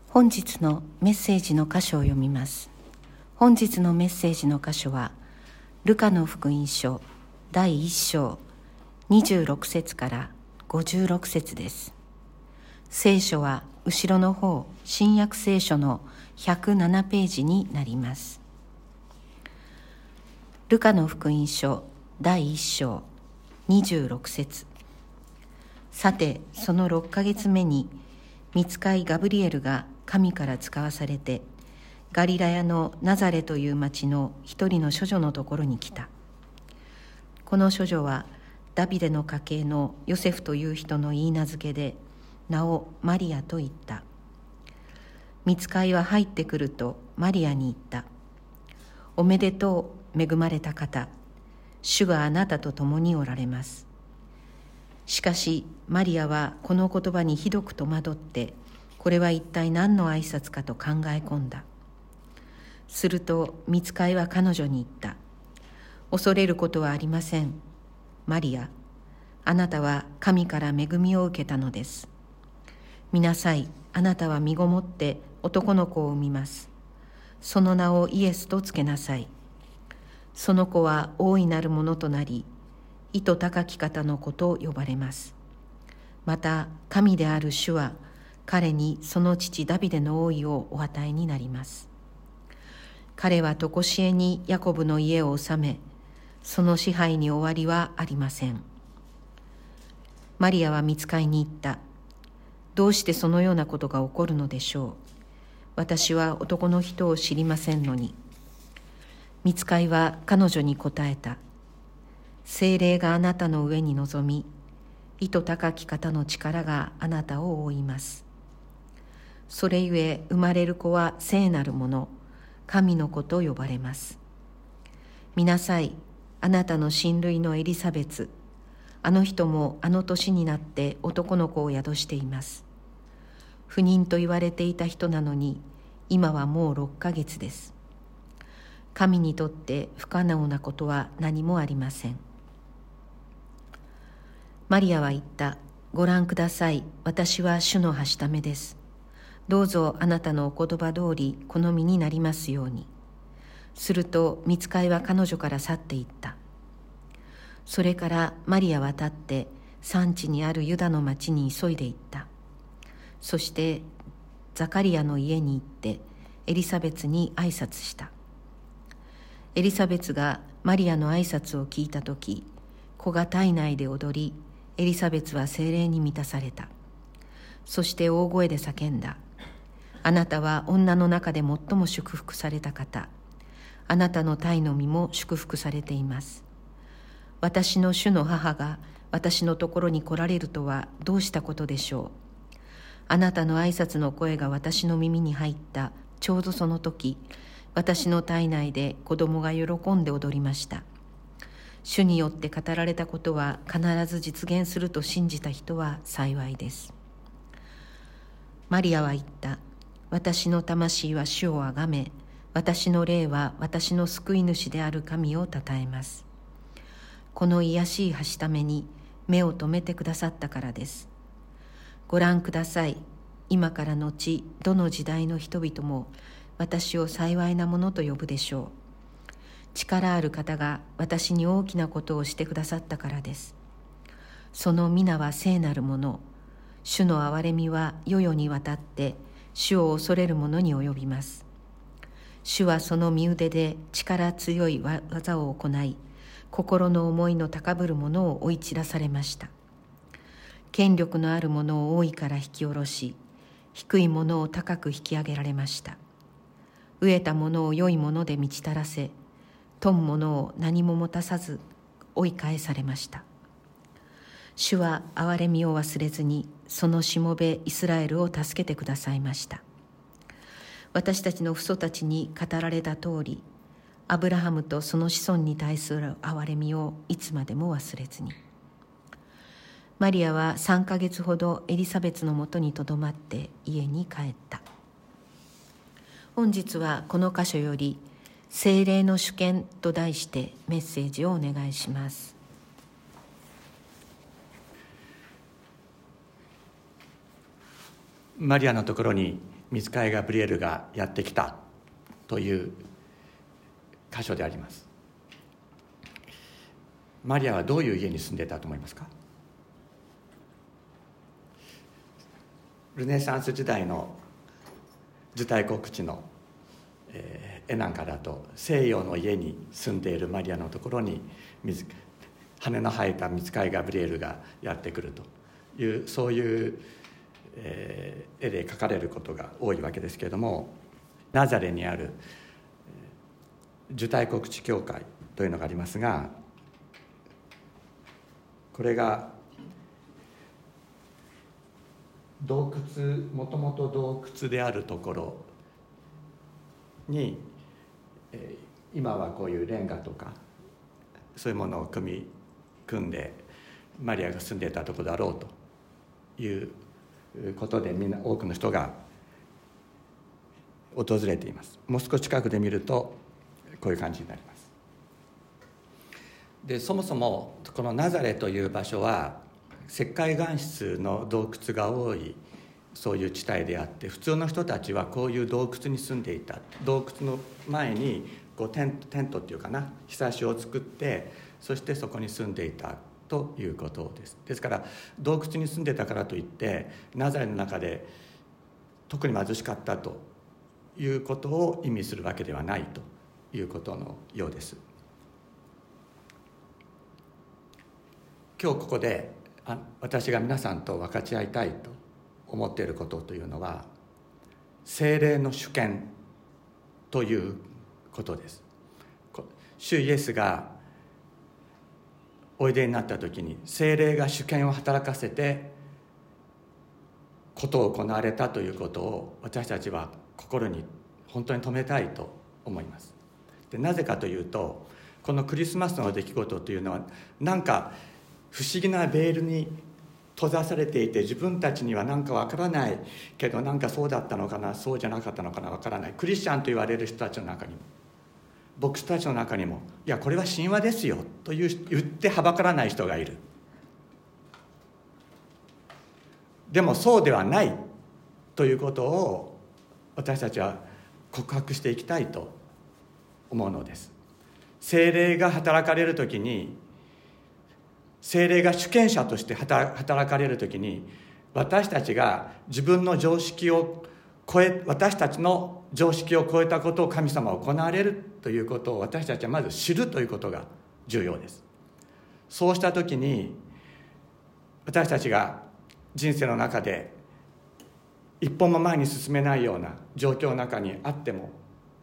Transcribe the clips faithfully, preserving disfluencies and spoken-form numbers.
本日のメッセージの箇所を読みます。本日のメッセージの箇所はルカの福音書だいいっ章にじゅうろく節からごじゅうろく節です。聖書は後ろの方、新約聖書のひゃくななページになります。ルカの福音書だいいっ章にじゅうろく節。さてそのろっかげつめに御使いガブリエルが神から使わされてガリラヤのナザレという町の一人の処女のところに来た。この処女はダビデの家系のヨセフという人の言い名付けで、名をマリアと言った。御使いは入ってくるとマリアに言った。おめでとう、恵まれた方、主があなたと共におられます。しかしマリアはこの言葉にひどく戸惑って、これは一体何の挨拶かと考え込んだ。すると御使いは彼女に言った。恐れることはありません。マリア、あなたは神から恵みを受けたのです。見なさい、あなたは身ごもって男の子を産みます。その名をイエスとつけなさい。その子は大いなるものとなり、意図高き方の子と呼ばれます。また神である主は彼にその父ダビデの王位をお与えになります。彼は常しえにヤコブの家を治め、その支配に終わりはありません。マリアは御使いに言った。どうしてそのようなことが起こるのでしょう。私は男の人を知りませんのに。御使いは彼女に答えた。聖霊があなたの上に臨み、意図高き方の力があなたを覆います。それゆえ生まれる子は聖なるもの、神の子と呼ばれます。見なさい、あなたの親類のエリザベツ、あの人もあの年になって男の子を宿しています。不妊と言われていた人なのに、今はもうろっかげつです。神にとって不可能なことは何もありません。マリアは言った。ご覧ください。私は主のはしためです。どうぞあなたのお言葉通り好みになりますように。すると御使いは彼女から去っていった。それからマリアは立って産地にあるユダの町に急いで行った。そしてザカリアの家に行ってエリザベツに挨拶した。エリザベツがマリアの挨拶を聞いたとき、子が体内で踊り、エリザベツは聖霊に満たされた。そして大声で叫んだ。あなたは女の中で最も祝福された方。あなたの胎の身も祝福されています。私の主の母が私のところに来られるとはどうしたことでしょう。あなたの挨拶の声が私の耳に入ったちょうどその時、私の体内で子供が喜んで踊りました。主によって語られたことは必ず実現すると信じた人は幸いです。マリアは言った。私の魂は主をあがめ、私の霊は私の救い主である神をたたえます。この卑しいはしために目を留めてくださったからです。ご覧ください。今から後、どの時代の人々も私を幸いなものと呼ぶでしょう。力ある方が私に大きなことをしてくださったからです。その皆は聖なるもの、主の憐れみは世々にわたって主を恐れる者に及びます。主はその身腕で力強い技を行い、心の思いの高ぶる者を追い散らされました。権力のある者を王位から引き下ろし、低い者を高く引き上げられました。飢えた者を良いもので満ち足らせ、富む者を何も持たさず追い返されました。主は憐れみを忘れずに、そのしもべイスラエルを助けてくださいました。私たちの父祖たちに語られた通り、アブラハムとその子孫に対する憐れみをいつまでも忘れずに。マリアはさんかげつほどエリザベツのもとにとどまって家に帰った。本日はこの箇所より聖霊の主権と題してメッセージをお願いします。 マリアのところに御使いガブリエルがやってきたという箇所であります。マリアはどういう家に住んでいたと思いますか？ルネサンス時代の受胎告知の、えー、絵なんかだと、西洋の家に住んでいるマリアのところに水羽の生えた御使いガブリエルがやってくるという、そういう、えー、絵で描かれることが多いわけですけれども、ナザレにある受胎告知教会というのがありますが、これが洞窟、もともと洞窟であるところに、えー、今はこういうレンガとかそういうものを組み組んでマリアが住んでいたところだろうということで、みんな多くの人が訪れています。もう少し近くで見るとこういう感じになります。でそもそもこのナザレという場所は石灰岩質の洞窟が多いそういう地帯であって、普通の人たちはこういう洞窟に住んでいた。洞窟の前にこうテント、テントっていうかな、ひさしを作って、そしてそこに住んでいたということです。ですから洞窟に住んでたからといってナザレの中で特に貧しかったということを意味するわけではないということのようです。今日ここであ私が皆さんと分かち合いたいと思っていることというのは、聖霊の主権ということです。主イエスがおいでになった時に、聖霊が主権を働かせてことを行われたということを私たちは心に本当に留めたいと思います。でなぜかというと、このクリスマスの出来事というのはなんか不思議なベールに閉ざされていて、自分たちには何かわからないけど、なんかそうだったのかな、そうじゃなかったのかな、わからない。クリスチャンと言われる人たちの中にも、牧師たちの中にも、いやこれは神話ですよという言ってはばからない人がいる。でもそうではないということを私たちは告白していきたいと思うのです。聖霊が働かれるときに、聖霊が主権者として働かれるときに、私たちが自分の常識を超え私たちの常識を超えたことを神様は行われるということを私たちはまず知るということが重要です。そうしたときに、私たちが人生の中で一歩も前に進めないような状況の中にあっても、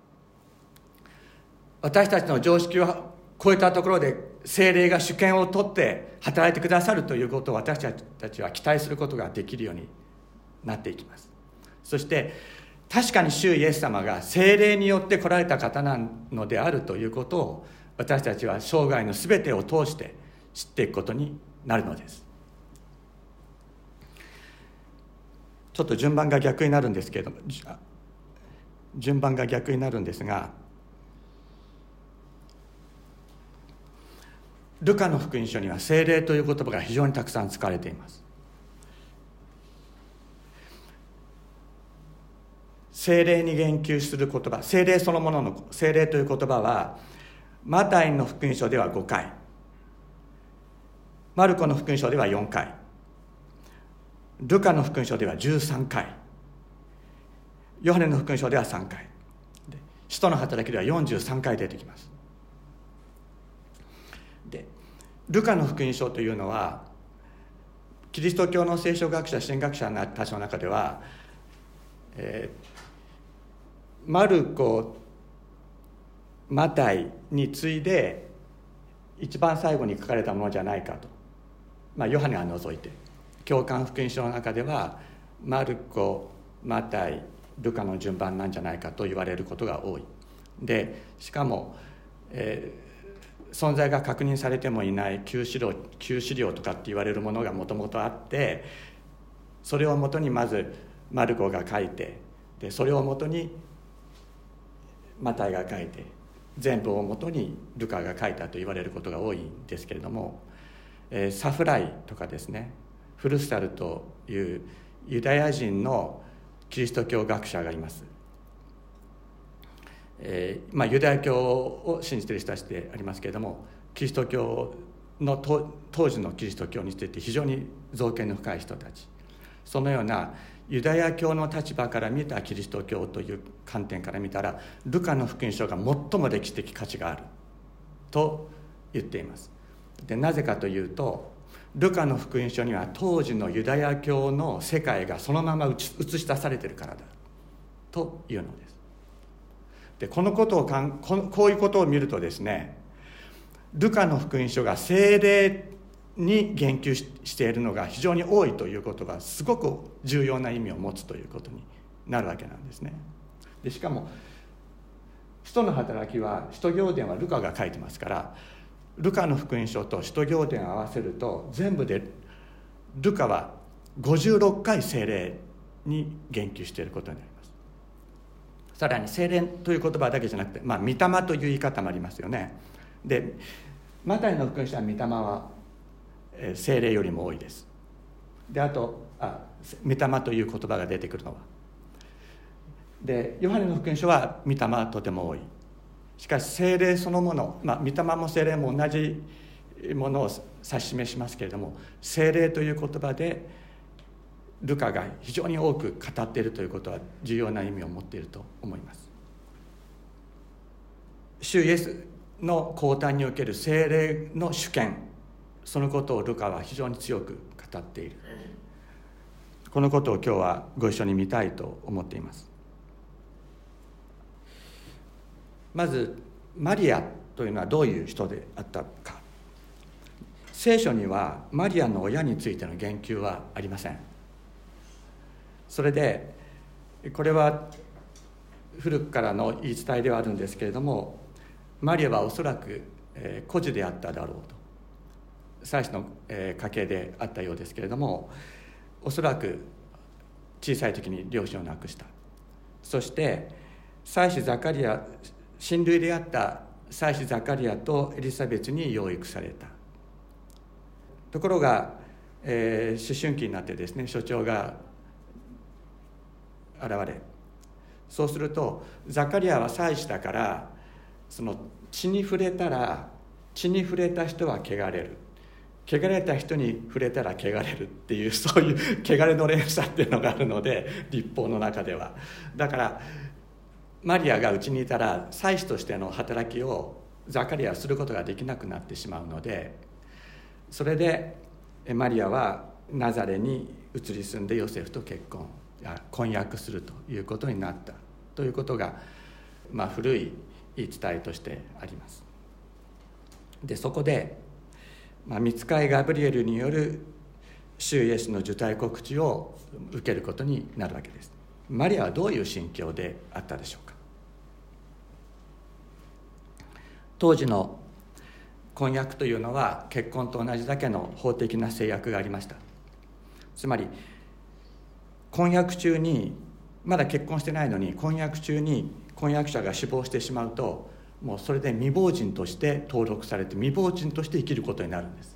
私たちの常識を超えたところで聖霊が主権を取って働いてくださるということを私たちは期待することができるようになっていきます。そして確かに主イエス様が聖霊によって来られた方なのであるということを、私たちは生涯のすべてを通して知っていくことになるのです。ちょっと順番が逆になるんですけれども、順番が逆になるんですが、ルカの福音書には聖霊という言葉が非常にたくさん使われています。聖霊に言及する言葉、聖霊そのものの聖霊という言葉はマタイの福音書ではごかい、マルコの福音書ではよんかい、ルカの福音書ではじゅうさんかい、ヨハネの福音書ではさんかい、使徒の働きではよんじゅうさんかい出てきます。でルカの福音書というのは、キリスト教の聖書学者神学者たちの中では、えー、マルコ、マタイに次いで一番最後に書かれたものじゃないかと、まあ、ヨハネは除いて教会福音書の中ではマルコ、マタイ、ルカの順番なんじゃないかと言われることが多い。でしかも、えー存在が確認されてもいない旧資料、旧資料とかって言われるものがもともとあって、それをもとにまずマルコが書いて、でそれをもとにマタイが書いて、全部をもとにルカが書いたと言われることが多いんですけれども、えー、サフライとかですね、フルスタルというユダヤ人のキリスト教学者がいます。えーまあ、ユダヤ教を信じている人たちでありますけれども、キリスト教の当時のキリスト教について非常に造詣の深い人たち、そのようなユダヤ教の立場から見たキリスト教という観点から見たら、ルカの福音書が最も歴史的価値があると言っています。でなぜかというと、ルカの福音書には当時のユダヤ教の世界がそのまま映し出されているからだというのです。でこのことをかんここういうことを見るとですね、ルカの福音書が聖霊に言及 し, しているのが非常に多いということがすごく重要な意味を持つということになるわけなんですね。でしかも使徒の働きは使徒行伝はルカが書いてますから、ルカの福音書と使徒行伝を合わせると全部でルカはごじゅうろっかい聖霊に言及していることになります。さらに聖霊という言葉だけじゃなくて、まあ、御霊という言い方もありますよね。でマタイの福音書は御霊は聖霊よりも多いです。であとあ御霊という言葉が出てくるのは、でヨハネの福音書は御霊はとても多い。しかし聖霊そのもの、まあ、御霊も聖霊も同じものを指し示しますけれども、聖霊という言葉でルカが非常に多く語っているということは重要な意味を持っていると思います。主イエスの降誕における聖霊の主権、そのことをルカは非常に強く語っている。このことを今日はご一緒に見たいと思っています。まずマリアというのはどういう人であったか。聖書にはマリアの親についての言及はありません。それでこれは古くからの言い伝えではあるんですけれども、マリアはおそらく孤児であっただろうと、祭司の家系であったようですけれども、おそらく小さい時に両親を亡くした。そして祭司ザカリア、親類であった祭司ザカリアとエリザベスに養育された。ところが、えー、思春期になってですね、所長が現れ、そうするとザカリアは祭司だから、その血に触れたら血に触れた人は汚れる、汚れた人に触れたら汚れるっていう、そういう汚れの連鎖っていうのがあるので、律法の中では。だからマリアがうちにいたら祭司としての働きをザカリアはすることができなくなってしまうので、それでマリアはナザレに移り住んでヨセフと結婚や婚約するということになったということが、まあ、古い言い伝えとしてあります。でそこで、まあ、御使いガブリエルによる主イエスの受胎告知を受けることになるわけです。マリアはどういう心境であったでしょうか。当時の婚約というのは結婚と同じだけの法的な制約がありました。つまり婚約中に、まだ結婚してないのに婚約中に婚約者が死亡してしまうと、もうそれで未亡人として登録されて未亡人として生きることになるんです。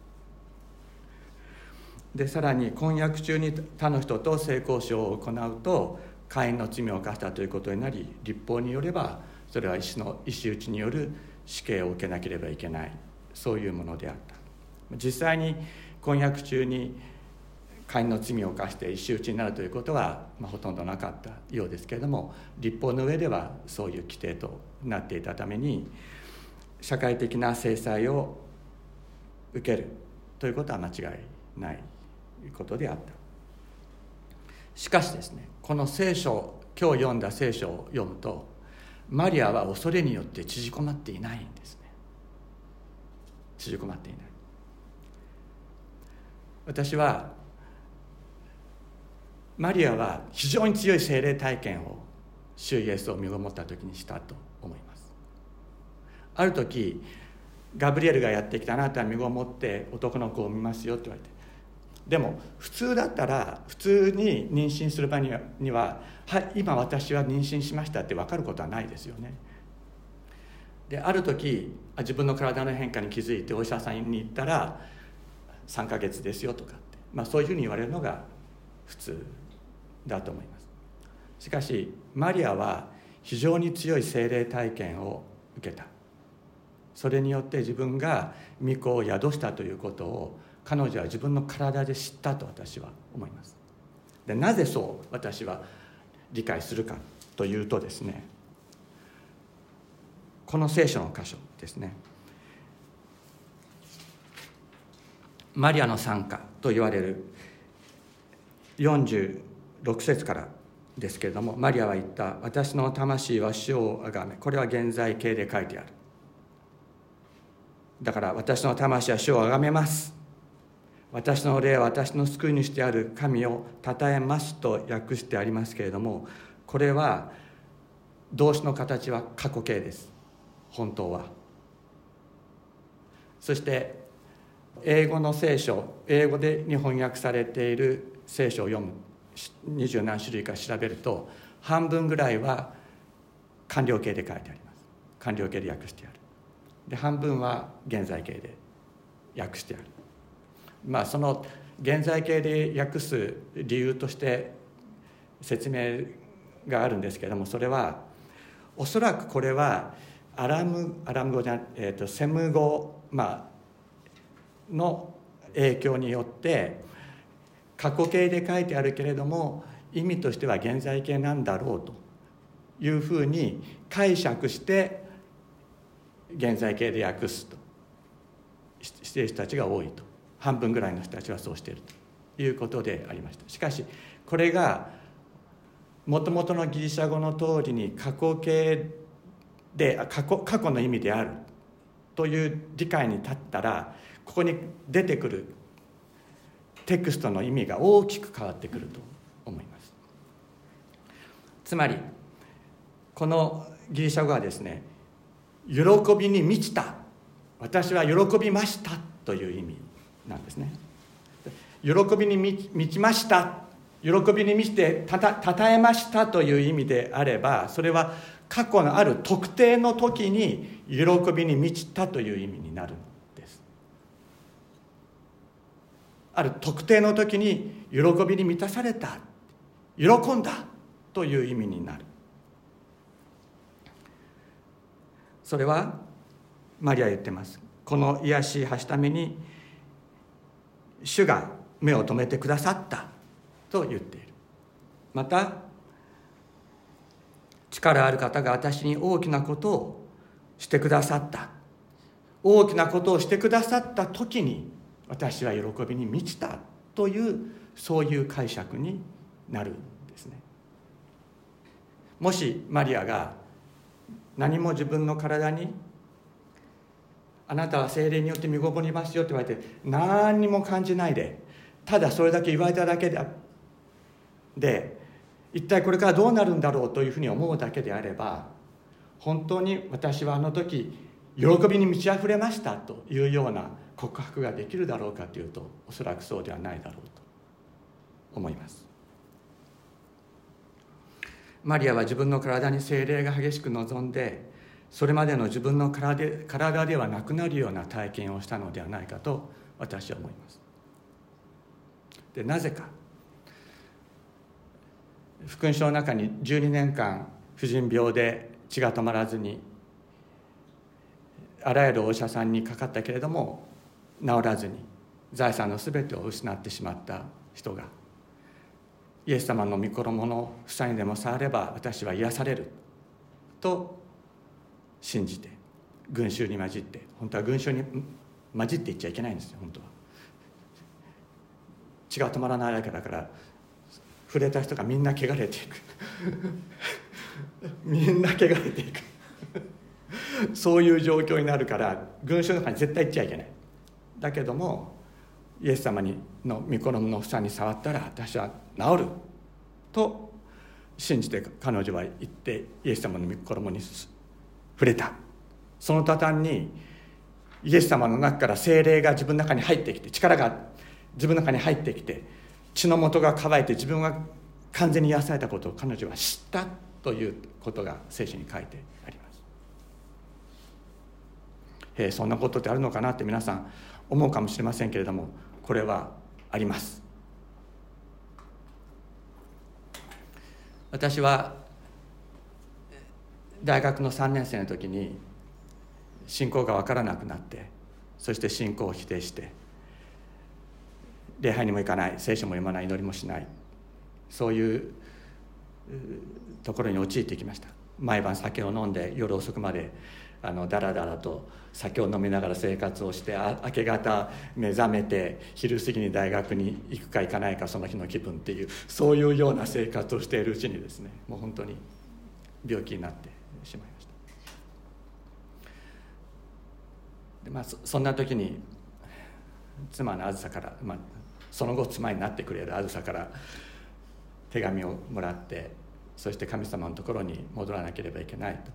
でさらに婚約中に他の人と性交渉を行うと姦淫の罪を犯したということになり、律法によればそれは石の石打ちによる死刑を受けなければいけない、そういうものであった。実際に婚約中に姦淫の罪を犯して石打ちになるということは、まあ、ほとんどなかったようですけれども、律法の上ではそういう規定となっていたために、社会的な制裁を受けるということは間違いないことであった。しかしですね、この聖書、今日読んだ聖書を読むと、マリアは恐れによって縮こまっていないんですね。縮こまっていない。私はマリアは非常に強い聖霊体験を主イエスを身ごもった時にしたと思います。ある時ガブリエルがやってきて、あなたは身ごもって男の子を産みますよって言われて、でも普通だったら、普通に妊娠する場には、にははい、今私は妊娠しましたって分かることはないですよね。である時自分の体の変化に気づいてお医者さんに行ったらさんかげつですよとかって、まあ、そういうふうに言われるのが普通だと思います。 しかしマリアは非常に強い聖霊体験を受けた。それによって自分が御子を宿したということを彼女は自分の体で知ったと私は思います。で、なぜそう私は理解するかというとですね、この聖書の箇所ですね、マリアの賛歌と言われるよんじゅうろく節からですけれども、マリアは言った。私の魂は主をあがめ。これは現在形で書いてある。だから私の魂は主をあがめます。私の霊は私の救い主である神をたたえますと訳してありますけれども、これは動詞の形は過去形です、本当は。そして英語の聖書、英語で日本訳されている聖書を読む二十何種類か調べると、半分ぐらいは完了形で書いてあります。完了形で訳してある。で、半分は現在形で訳してある。まあその現在形で訳す理由として説明があるんですけれども、それはおそらくこれはアラムアラム語じゃ、えー、とセム語、まあ、の影響によって過去形で書いてあるけれども意味としては現在形なんだろうというふうに解釈して現在形で訳すとしている人たちが多いと。半分ぐらいの人たちはそうしているということでありました。しかしこれがもともとのギリシャ語の通りに過去形で過去、過去の意味であるという理解に立ったら、ここに出てくるテクストの意味が大きく変わってくると思います。つまりこのギリシャ語はですね、喜びに満ちた、私は喜びましたという意味なんですね。喜びに満ちました、喜びに満ちてたた、たたえましたという意味であれば、それは過去のある特定の時に喜びに満ちたという意味になるんです。ある特定の時に喜びに満たされた、喜んだという意味になる。それはマリアは言ってます。この癒しはしために主が目を留めてくださったと言っている。また力ある方が私に大きなことをしてくださった、大きなことをしてくださった時に私は喜びに満ちたという、そういう解釈になるんですね。もしマリアが何も自分の体にあなたは聖霊によって身ごもりますよって言われて何にも感じないで、ただそれだけ言われただけでで一体これからどうなるんだろうというふうに思うだけであれば、本当に私はあの時喜びに満ち溢れましたというような告白ができるだろうかというと、おそらくそうではないだろうと思います。マリアは自分の体に聖霊が激しく望んで、それまでの自分の体で、体ではなくなるような体験をしたのではないかと私は思います。で、なぜか、福音書の中にじゅうにねんかん婦人病で血が止まらずにあらゆるお医者さんにかかったけれども治らずに財産のすべてを失ってしまった人が、イエス様の御衣の房にでも触れば私は癒されると信じて、群衆に混じって、本当は群衆に混じって言っちゃいけないんですよ。本当は血が止まらないわけだから、触れた人がみんな汚れていくみんな汚れていくそういう状況になるから、群衆の中に絶対行っちゃいけない。だけどもイエス様にの御衣の房に触ったら私は治ると信じて彼女は行ってイエス様の御衣に触れた。その途端にイエス様の中から聖霊が自分の中に入ってきて、力が自分の中に入ってきて、血の元が乾いて自分が完全に癒されたことを彼女は知ったということが聖書に書いてあります。えー、そんなことってあるのかなって皆さん思うかもしれませんけれども、これはあります。 私は大学のさんねん生の時に信仰が分からなくなって、そして信仰を否定して、礼拝にも行かない、聖書も読まない、祈りもしない、そういうところに陥ってきました。毎晩酒を飲んで夜遅くまであのだらだらと酒を飲みながら生活をして、あ明け方目覚めて昼過ぎに大学に行くか行かないかその日の気分っていう、そういうような生活をしているうちにですね、もう本当に病気になってしまいました。で、まあ、そ, そんな時に妻のあずさから、まあ、その後妻になってくれるあずさから手紙をもらって、そして神様のところに戻らなければいけないと。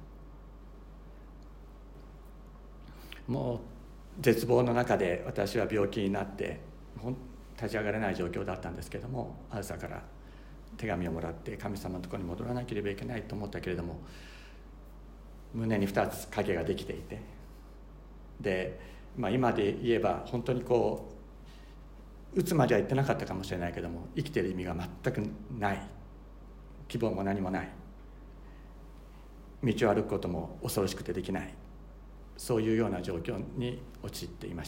もう絶望の中で私は病気になって立ち上がれない状況だったんですけれども、あずさから手紙をもらって神様のところに戻らなければいけないと思ったけれども、胸にふたつ影ができていて、で、まあ、今で言えば本当にこううつまでは言ってなかったかもしれないけども、生きている意味が全くない、希望も何もない、道を歩くことも恐ろしくてできない、そういうような状況に陥っていました。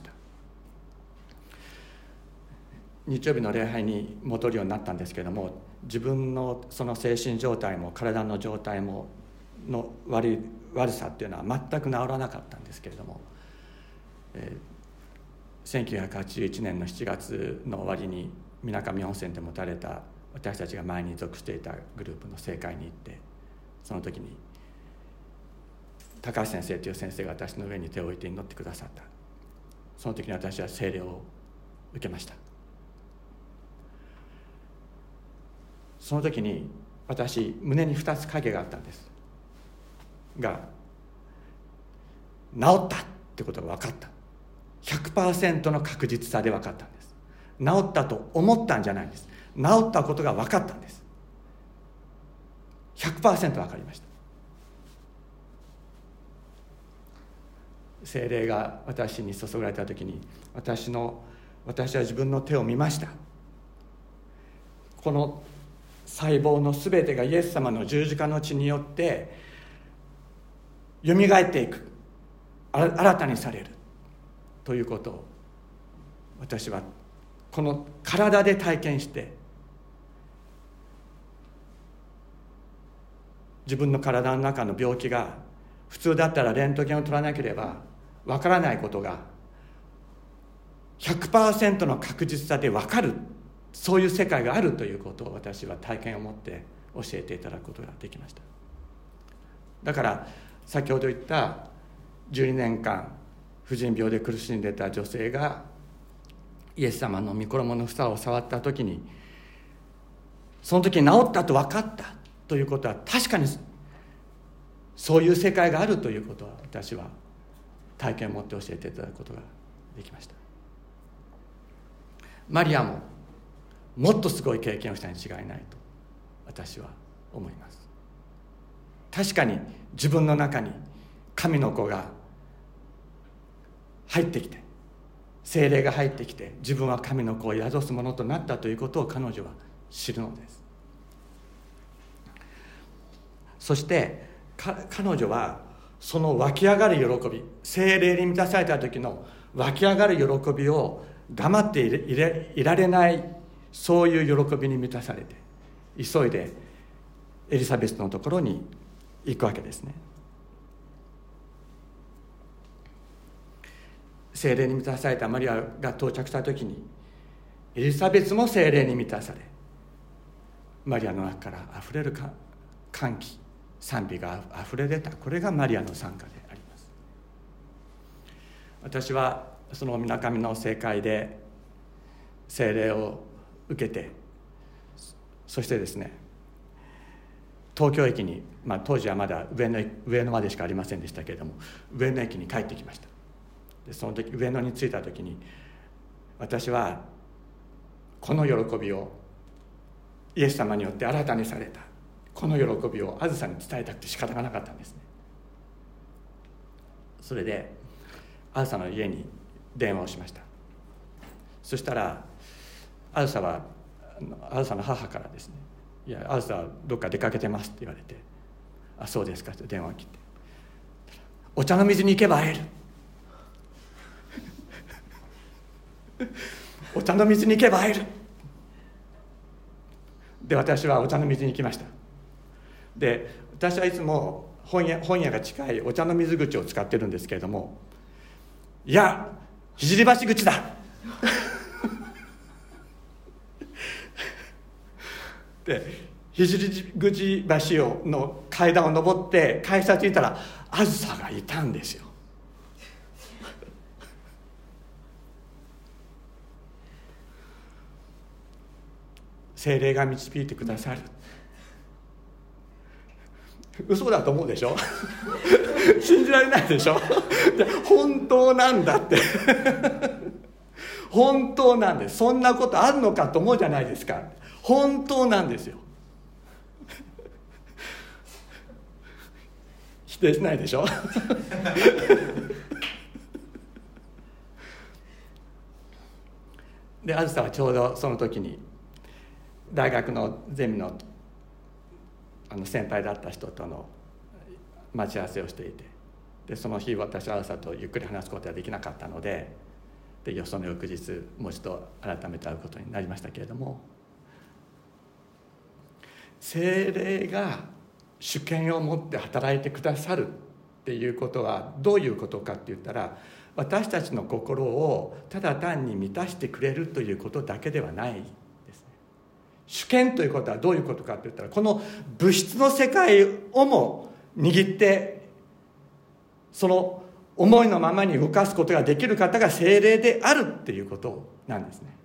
日曜日の礼拝に戻るようになったんですけれども、自分のその精神状態も体の状態もの悪い悪さっていうのは全く治らなかったんですけれども、えー、せんきゅうひゃくはちじゅういちねんのしちがつの終わりに水上温泉で持たれた私たちが前に属していたグループの正会に行って、その時に高橋先生という先生が私の上に手を置いて祈ってくださった。その時に私は聖霊を受けました。その時に私胸にふたつ影があったんですが、治ったってことが分かった。 ひゃくパーセント の確実さで分かったんです。治ったと思ったんじゃないんです。治ったことが分かったんです。 ひゃくパーセント 分かりました。聖霊が私に注がれた時に、私の私は自分の手を見ました。この細胞のすべてがイエス様の十字架の血によってよみがえっていく、新たにされるということを私はこの体で体験して、自分の体の中の病気が普通だったらレントゲンを取らなければわからないことが ひゃくパーセント の確実さでわかる、そういう世界があるということを私は体験を持って教えていただくことができました。だから先ほど言ったじゅうにねんかん婦人病で苦しんでいた女性がイエス様の御衣の房を触った時に、その時に治ったと分かったということは、確かにそういう世界があるということは私は体験を持って教えていただくことができました。マリアももっとすごい経験をしたに違いないと私は思います。確かに自分の中に神の子が入ってきて、聖霊が入ってきて、自分は神の子を宿すものとなったということを彼女は知るのです。そして彼女はその湧き上がる喜び、聖霊に満たされた時の湧き上がる喜びを黙っていれ、いれ、いられない、そういう喜びに満たされて、急いでエリザベスのところに行くわけですね。聖霊に満たされたマリアが到着した時に、エリザベスも聖霊に満たされ、マリアの中からあふれる歓喜、賛美があふれ出た。これがマリアの賛歌であります。私はその水上の聖会で聖霊を受けて、そしてですね、東京駅に、まあ、当時はまだ上野、上野までしかありませんでしたけれども、上野駅に帰ってきました。でその時上野に着いた時に、私はこの喜びをイエス様によって新たにされたこの喜びをあずさに伝えたくて仕方がなかったんですね。それであずさの家に電話をしました。そしたらあずさはあずさの母からですね、 いやあずさはどっか出かけてますって言われて、あそうですかって電話を切って、お茶の水に行けば会えるお茶の水に行けば会えるで、私はお茶の水に行きました。で、私はいつも本屋、本屋が近いお茶の水口を使ってるんですけれども、いや聖橋口だで、聖口橋をの階段を上って改札にいたらあずさがいたんですよ。聖霊が導いてくださる。嘘だと思うでしょ信じられないでしょ本当なんだって本当なんです。そんなことあるのかと思うじゃないですか。本当なんですよ。否定しないでしょで、あずさはちょうどその時に大学のゼミのあの先輩だった人との待ち合わせをしていて、でその日私はあずさとゆっくり話すことができなかったので、でその翌日もう一度改めて会うことになりましたけれども、聖霊が主権を持って働いてくださるっていうことはどういうことかって言ったら、私たちの心をただ単に満たしてくれるということだけではないですね。主権ということはどういうことかって言ったら、この物質の世界をも握ってその思いのままに動かすことができる方が聖霊であるっていうことなんですね。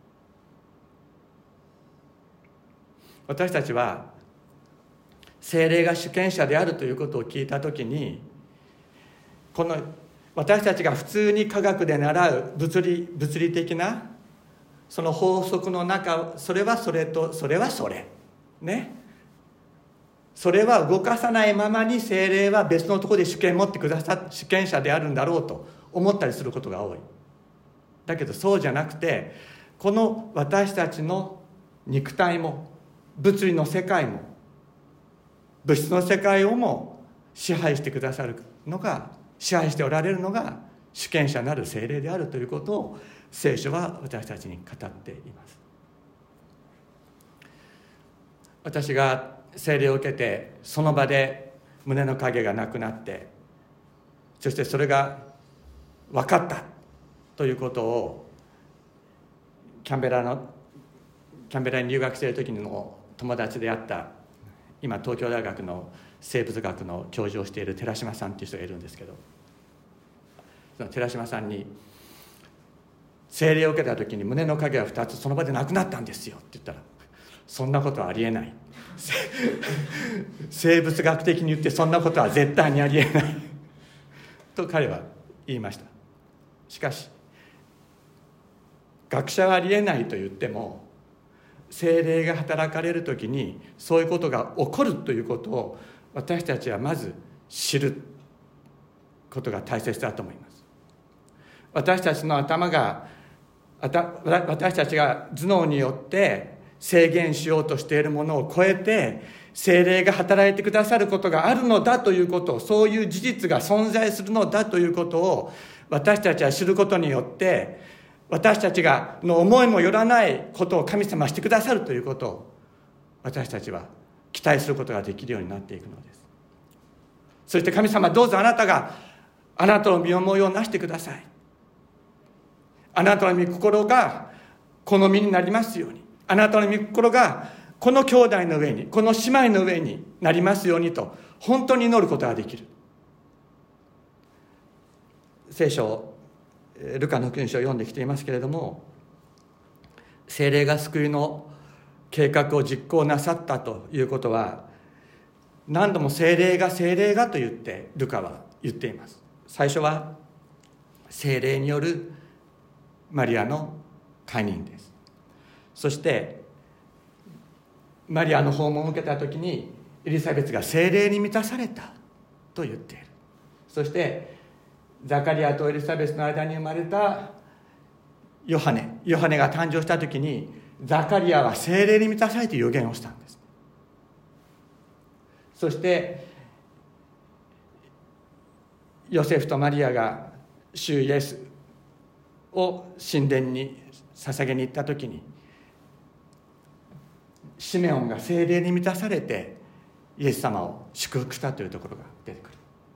私たちは聖霊が主権者であるということを聞いたときに、この私たちが普通に科学で習う物理、物理的なその法則の中、それはそれとそれはそれね、それは動かさないままに聖霊は別のところで主権を持ってくださる主権者であるんだろうと思ったりすることが多い。だけどそうじゃなくて、この私たちの肉体も物理の世界も物質の世界をも支配してくださるのが、支配しておられるのが主権者なる聖霊であるということを聖書は私たちに語っています。私が聖霊を受けてその場で胸の影がなくなって、そしてそれが分かったということをキャンベラのキャンベラに留学している時の友達であった今東京大学の生物学の教授をしている寺島さんという人がいるんですけど、その寺島さんに聖霊を受けた時に胸の影がふたつその場でなくなったんですよって言ったら、そんなことはありえない生物学的に言ってそんなことは絶対にありえないと彼は言いました。しかし学者はありえないと言っても、聖霊が働かれる時にそういうことが起こるということを私たちはまず知ることが大切だと思います。私たちの頭が私たちが頭脳によって制限しようとしているものを超えて聖霊が働いてくださることがあるのだということを、そういう事実が存在するのだということを私たちは知ることによって、私たちがの思いもよらないことを神様はしてくださるということを私たちは期待することができるようになっていくのです。そして神様、どうぞあなたがあなたの身思いをなしてください。あなたの御心がこの身になりますように、あなたの御心がこの兄弟の上に、この姉妹の上になりますようにと本当に祈ることができる。聖書ルカの福音書を読んできていますけれども、聖霊が救いの計画を実行なさったということは、何度も聖霊が聖霊がと言ってルカは言っています。最初は聖霊によるマリアの解任です。そしてマリアの訪問を受けた時にエリザベスが聖霊に満たされたと言っている。そしてザカリアとエリザベスの間に生まれたヨハネヨハネが誕生した時にザカリアは聖霊に満たされて預言をしたんです。 そしてヨセフとマリアが主イエスを神殿に捧げに行った時に、シメオンが聖霊に満たされてイエス様を祝福したというところが出てくる。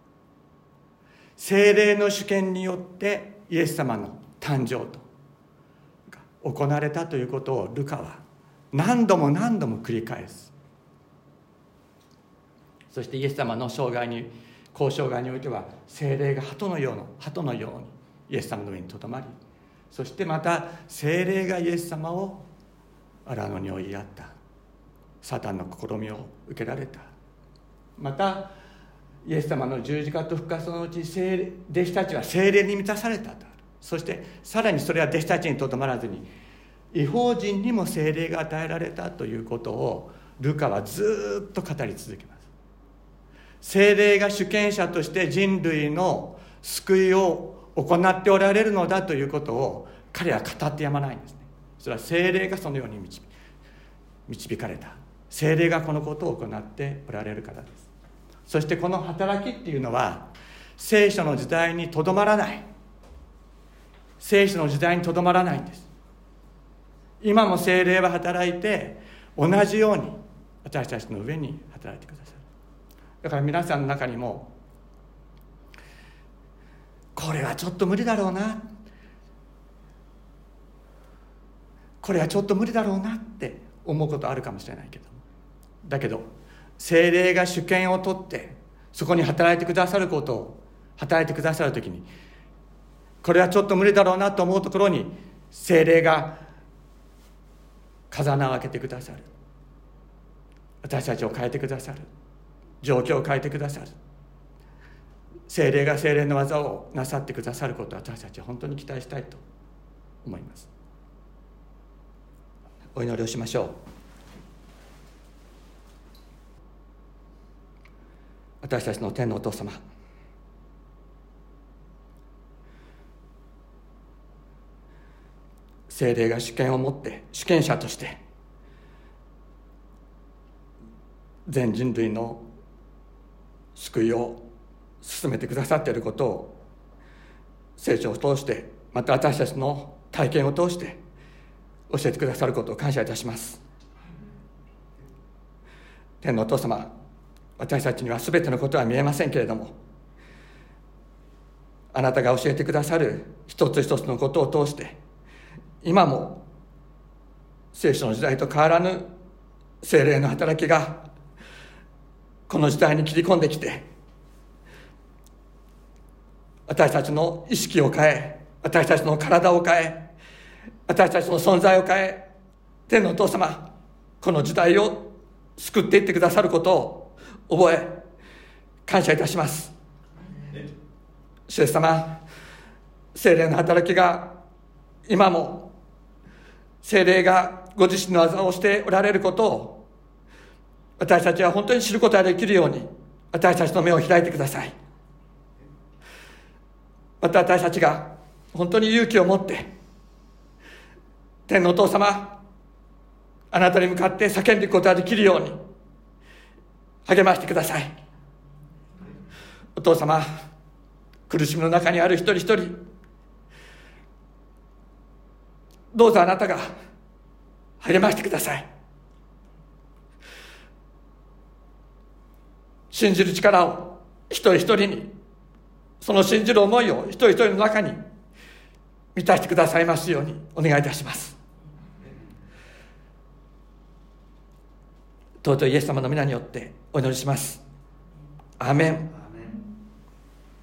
聖霊の主権によってイエス様の誕生と行われたということをルカは何度も何度も繰り返す。そしてイエス様の生涯に交渉外においては、聖霊が鳩のような鳩のようにイエス様の上にとどまり、そしてまた聖霊がイエス様を荒野に追いやった。サタンの試みを受けられた。またイエス様の十字架と復活のうち、聖霊弟子たちは聖霊に満たされたと。そしてさらにそれは弟子たちにとどまらずに、異邦人にも聖霊が与えられたということをルカはずっと語り続けます。聖霊が主権者として人類の救いを行っておられるのだということを彼は語ってやまないんですね。それは聖霊がそのように導導かれた。聖霊がこのことを行っておられるからです。そしてこの働きっていうのは聖書の時代にとどまらない。聖書の時代にとどまらないんです。今も聖霊は働いて、同じように私たちの上に働いてくださる。だから皆さんの中にも、これはちょっと無理だろうな、これはちょっと無理だろうなって思うことあるかもしれないけど、だけど聖霊が主権を取ってそこに働いてくださることを働いてくださるときに、これはちょっと無理だろうなと思うところに聖霊が風穴を開けてくださる。私たちを変えてくださる。状況を変えてくださる。聖霊が聖霊の技をなさってくださることを私たちは本当に期待したいと思います。お祈りをしましょう。私たちの天のお父様、聖霊が主権を持って主権者として全人類の救いを進めてくださっていることを聖書を通して、また私たちの体験を通して教えてくださることを感謝いたします。天のお父様、私たちには全てのことは見えませんけれども、あなたが教えてくださる一つ一つのことを通して、今も聖書の時代と変わらぬ聖霊の働きがこの時代に切り込んできて、私たちの意識を変え、私たちの体を変え、私たちの存在を変え、天のお父様、この時代を救っていってくださることを覚え感謝いたします。主イエス様、聖霊の働きが今も聖霊がご自身の技をしておられることを私たちは本当に知ることができるように、私たちの目を開いてください。また私たちが本当に勇気を持って、天のお父様、あなたに向かって叫んでいくことができるように励ましてください。お父様、苦しみの中にある一人一人、どうぞあなたが励ましてください。信じる力を一人一人に、その信じる思いを一人一人の中に満たしてくださいますようにお願いいたします。尊いイエス様の皆によってお祈りします。アーメン。